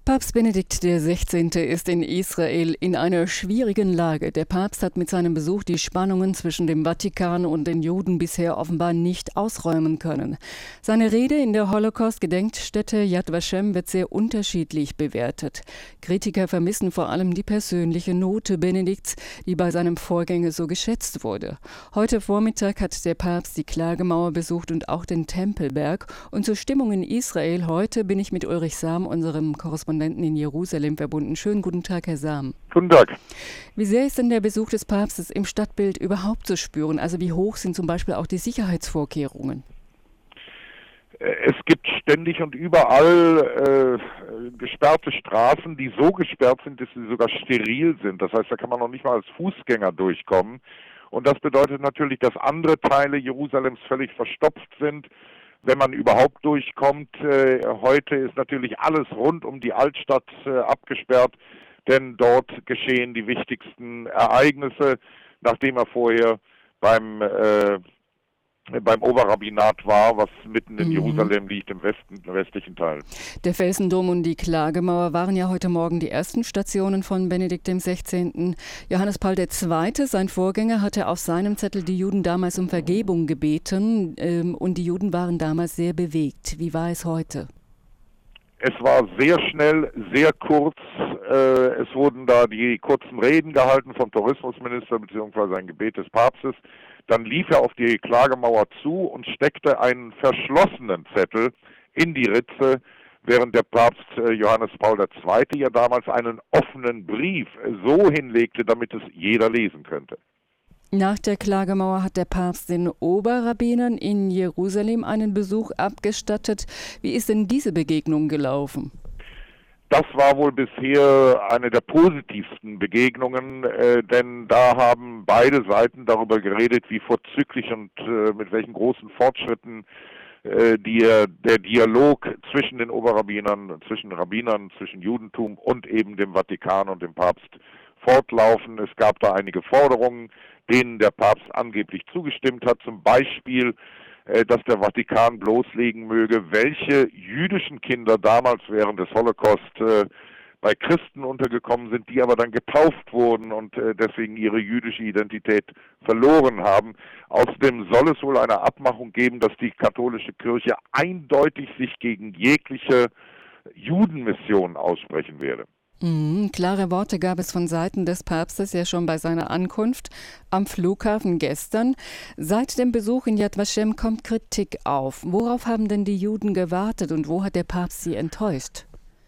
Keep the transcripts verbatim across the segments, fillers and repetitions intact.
Papst Benedikt der Sechzehnte ist in Israel in einer schwierigen Lage. Der Papst hat mit seinem Besuch die Spannungen zwischen dem Vatikan und den Juden bisher offenbar nicht ausräumen können. Seine Rede in der Holocaust-Gedenkstätte Yad Vashem wird sehr unterschiedlich bewertet. Kritiker vermissen vor allem die persönliche Note Benedikts, die bei seinem Vorgänger so geschätzt wurde. Heute Vormittag hat der Papst die Klagemauer besucht und auch den Tempelberg. Und zur Stimmung in Israel heute bin ich mit Ulrich Sam, unserem Korrespondenten in Jerusalem, verbunden. Schönen guten Tag, Herr Sam. Guten Tag. Wie sehr ist denn der Besuch des Papstes im Stadtbild überhaupt zu spüren? Also wie hoch sind zum Beispiel auch die Sicherheitsvorkehrungen? Es gibt ständig und überall äh, gesperrte Straßen, die so gesperrt sind, dass sie sogar steril sind. Das heißt, da kann man noch nicht mal als Fußgänger durchkommen. Und das bedeutet natürlich, dass andere Teile Jerusalems völlig verstopft sind, wenn man überhaupt durchkommt. Äh, heute ist natürlich alles rund um die Altstadt äh, abgesperrt, denn dort geschehen die wichtigsten Ereignisse, nachdem er vorher beim äh, beim Oberrabbinat war, was mitten in mhm. Jerusalem liegt, im Westen, im westlichen Teil. Der Felsendom und die Klagemauer waren ja heute Morgen die ersten Stationen von Benedikt dem Sechzehnten. Johannes Paul der Zweite, sein Vorgänger, hatte auf seinem Zettel die Juden damals um Vergebung gebeten ähm, und die Juden waren damals sehr bewegt. Wie war es heute? Es war sehr schnell, sehr kurz. Äh, es wurden da die kurzen Reden gehalten vom Tourismusminister bzw. ein Gebet des Papstes. Dann lief er auf die Klagemauer zu und steckte einen verschlossenen Zettel in die Ritze, während der Papst äh, Johannes Paul der Zweite ja damals einen offenen Brief so hinlegte, damit es jeder lesen könnte. Nach der Klagemauer hat der Papst den Oberrabbinern in Jerusalem einen Besuch abgestattet. Wie ist denn diese Begegnung gelaufen? Das war wohl bisher eine der positivsten Begegnungen, äh, denn da haben beide Seiten darüber geredet, wie vorzüglich und äh, mit welchen großen Fortschritten äh, die, der Dialog zwischen den Oberrabbinern, zwischen Rabbinern, zwischen Judentum und eben dem Vatikan und dem Papst fortlaufen. Es gab da einige Forderungen, denen der Papst angeblich zugestimmt hat, zum Beispiel, dass der Vatikan bloßlegen möge, welche jüdischen Kinder damals während des Holocaust äh, bei Christen untergekommen sind, die aber dann getauft wurden und äh, deswegen ihre jüdische Identität verloren haben. Außerdem soll es wohl eine Abmachung geben, dass die katholische Kirche eindeutig sich gegen jegliche Judenmission aussprechen werde. Mhm, klare Worte gab es von Seiten des Papstes ja schon bei seiner Ankunft am Flughafen gestern. Seit dem Besuch in Yad Vashem kommt Kritik auf. Worauf haben denn die Juden gewartet und wo hat der Papst sie enttäuscht?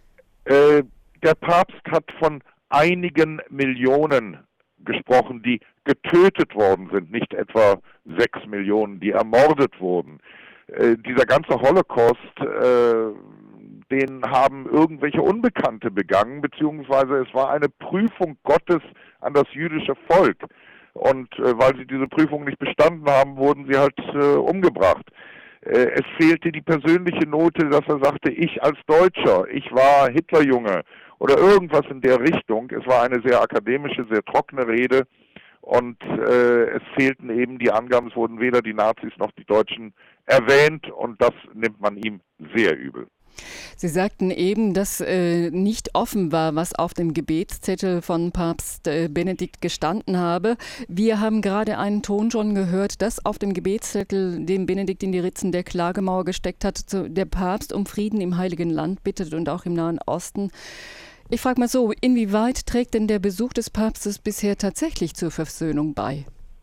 Äh, der Papst hat von einigen Millionen gesprochen, die getötet worden sind, nicht etwa sechs Millionen, die ermordet wurden. Äh, dieser ganze Holocaust, äh, den haben irgendwelche Unbekannte begangen, beziehungsweise es war eine Prüfung Gottes an das jüdische Volk. Und äh, weil sie diese Prüfung nicht bestanden haben, wurden sie halt äh, umgebracht. Äh, es fehlte die persönliche Note, dass er sagte, ich als Deutscher, ich war Hitlerjunge oder irgendwas in der Richtung. Es war eine sehr akademische, sehr trockene Rede und äh, es fehlten eben die Angaben, es wurden weder die Nazis noch die Deutschen erwähnt und das nimmt man ihm sehr übel. Sie sagten eben, dass äh, nicht offen war, was auf dem Gebetszettel von Papst äh, Benedikt gestanden habe. Wir haben gerade einen Ton schon gehört, dass auf dem Gebetszettel, den Benedikt in die Ritzen der Klagemauer gesteckt hat, zu, der Papst um Frieden im Heiligen Land bittet und auch im Nahen Osten. Ich frage mal so, inwieweit trägt denn der Besuch des Papstes bisher tatsächlich zur Versöhnung bei?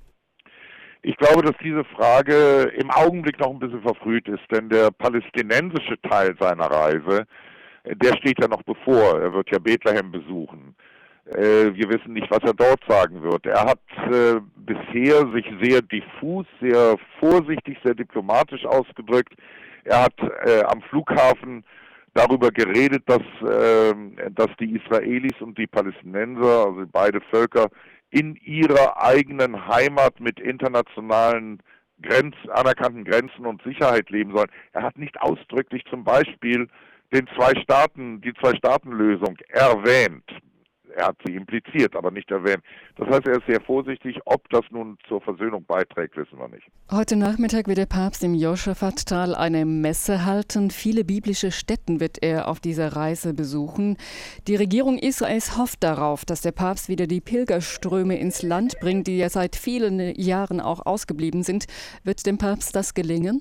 Ich glaube, dass diese Frage im Augenblick noch ein bisschen verfrüht ist, denn der palästinensische Teil seiner Reise, der steht ja noch bevor. Er wird ja Bethlehem besuchen. Wir wissen nicht, was er dort sagen wird. Er hat bisher sich sehr diffus, sehr vorsichtig, sehr diplomatisch ausgedrückt. Er hat am Flughafen darüber geredet, dass, dass die Israelis und die Palästinenser, also beide Völker, in ihrer eigenen Heimat mit internationalen Grenz, anerkannten Grenzen und Sicherheit leben sollen. Er hat nicht ausdrücklich zum Beispiel den Zwei-Staaten, die Zwei-Staaten-Lösung erwähnt. er hat sie impliziert, aber nicht erwähnt. Das heißt, er ist sehr vorsichtig. Ob das nun zur Versöhnung beiträgt, wissen wir nicht. Heute Nachmittag wird der Papst im Josaphat-Tal eine Messe halten. Viele biblische Stätten wird er auf dieser Reise besuchen. Die Regierung Israels hofft darauf, dass der Papst wieder die Pilgerströme ins Land bringt, die ja seit vielen Jahren auch ausgeblieben sind. Wird dem Papst das gelingen?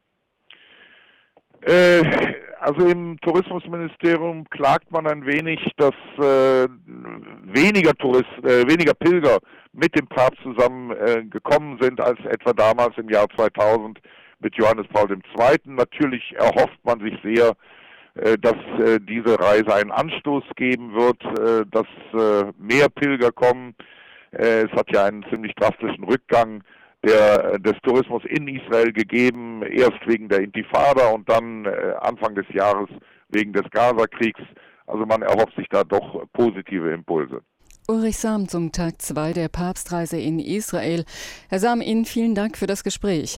Äh, also im Tourismusministerium klagt man ein wenig, dass äh, weniger Tourist, äh, weniger Pilger mit dem Papst zusammen äh, gekommen sind als etwa damals im Jahr zweitausend mit Johannes Paul der Zweite. Natürlich erhofft man sich sehr, äh, dass äh, diese Reise einen Anstoß geben wird, äh, dass äh, mehr Pilger kommen. Äh, es hat ja einen ziemlich drastischen Rückgang Der, des Tourismus in Israel gegeben, erst wegen der Intifada und dann äh, Anfang des Jahres wegen des Gaza-Kriegs. Also man erhofft sich da doch positive Impulse. Ulrich Sam zum Tag zwei der Papstreise in Israel. Herr Sam, Ihnen vielen Dank für das Gespräch.